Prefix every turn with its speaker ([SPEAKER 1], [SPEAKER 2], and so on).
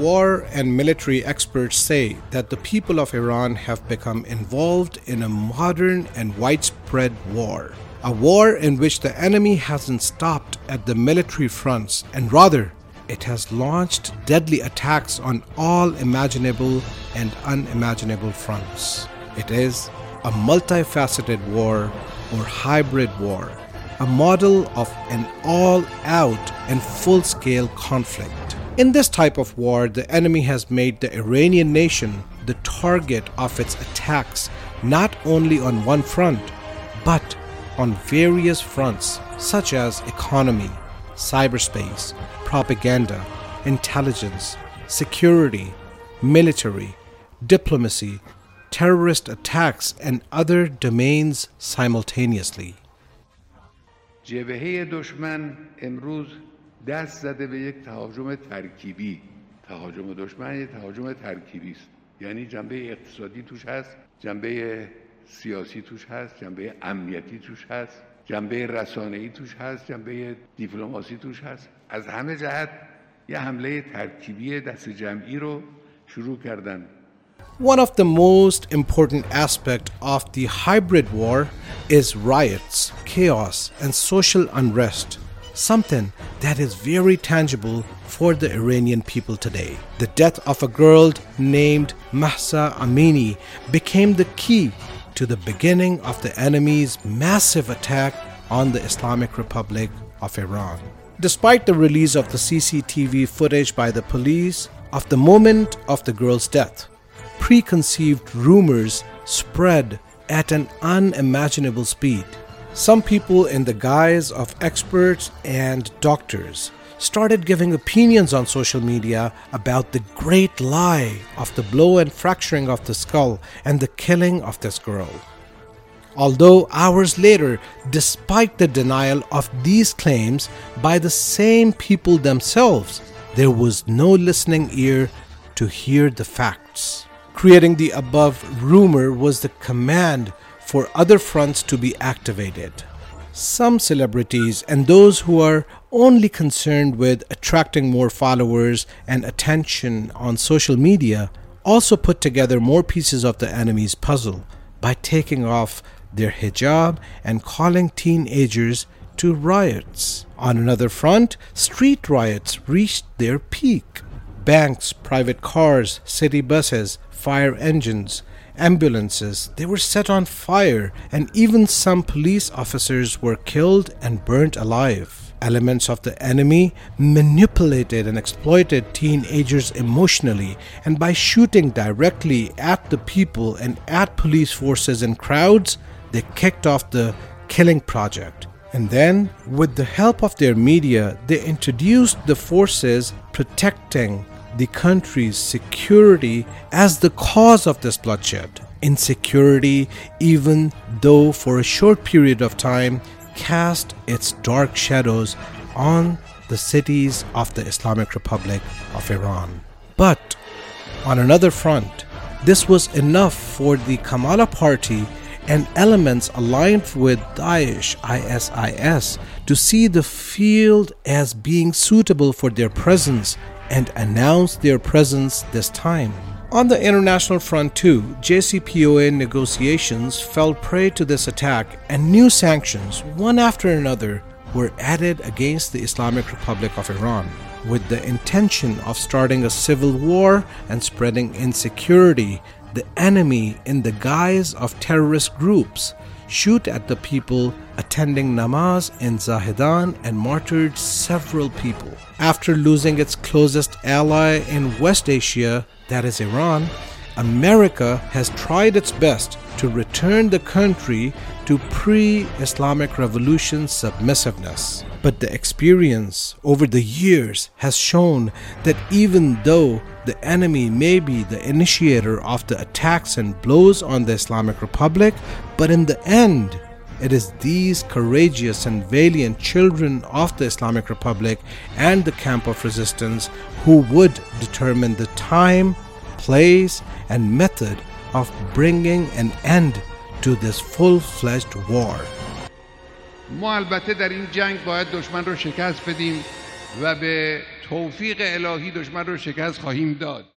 [SPEAKER 1] war and military experts say that the people of Iran have become involved in a modern and widespread war. A war in which the enemy hasn't stopped at the military fronts, and rather, it has launched deadly attacks on all imaginable and unimaginable fronts. It is a multifaceted war or hybrid war, a model of an all-out and full-scale conflict. In this type of war, the enemy has made the Iranian nation the target of its attacks not only on one front, but on various fronts such as economy, cyberspace, propaganda, intelligence, security, military, diplomacy, terrorist attacks, and other domains simultaneously.
[SPEAKER 2] جبهه دشمن امروز دست زده به یک تهاجم ترکیبی. تهاجم دشمن یک تهاجم ترکیبی است. یعنی جنبه اقتصادی توش هست، جنبه سیاسی توش هست، جنبه امنیتی توش هست، جنبه رسانه‌ای توش هست، جنبه دیپلماسی توش هست. از همه جهت یه حمله ترکیبی دست جمعی رو شروع کردن.
[SPEAKER 1] One of the most important aspects of the hybrid war is riots, chaos, and social unrest, something that is very tangible for the Iranian people today. The death of a girl named Mahsa Amini became the key to the beginning of the enemy's massive attack on the Islamic Republic of Iran. Despite the release of the CCTV footage by the police of the moment of the girl's death, preconceived rumors spread at an unimaginable speed. Some people, in the guise of experts and doctors, started giving opinions on social media about the great lie of the blow and fracturing of the skull and the killing of this girl. Although hours later, despite the denial of these claims by the same people themselves, there was no listening ear to hear the facts. Creating the above rumor was the command for other fronts to be activated. Some celebrities and those who are only concerned with attracting more followers and attention on social media also put together more pieces of the enemy's puzzle by taking off their hijab and calling teenagers to riots. On another front, street riots reached their peak. Banks, private cars, city buses, fire engines, ambulances, they were set on fire, and even some police officers were killed and burnt alive. Elements of the enemy manipulated and exploited teenagers emotionally, and by shooting directly at the people and at police forces and crowds, they kicked off the killing project. And then, with the help of their media, they introduced the forces protecting the country's security as the cause of this bloodshed. Insecurity, even though for a short period of time, cast its dark shadows on the cities of the Islamic Republic of Iran. But on another front, this was enough for the Kamala Party and elements aligned with Daesh, ISIS, to see the field as being suitable for their presence and announce their presence this time. On the international front too, JCPOA negotiations fell prey to this attack, and new sanctions, one after another, were added against the Islamic Republic of Iran, with the intention of starting a civil war and spreading insecurity. The enemy, in the guise of terrorist groups, shoot at the people attending namaz in Zahedan and martyred several people. After losing its closest ally in West Asia, that is Iran, America has tried its best to return the country to pre-Islamic Revolution submissiveness. But the experience over the years has shown that even though the enemy may be the initiator of the attacks and blows on the Islamic Republic, but in the end, it is these courageous and valiant children of the Islamic Republic and the camp of resistance who would determine the time, place, and method of bringing an end to this full-fledged war.
[SPEAKER 2] ما البته در این جنگ باید دشمن رو شکست بدیم و به توفیق الهی دشمن رو شکست خواهیم داد.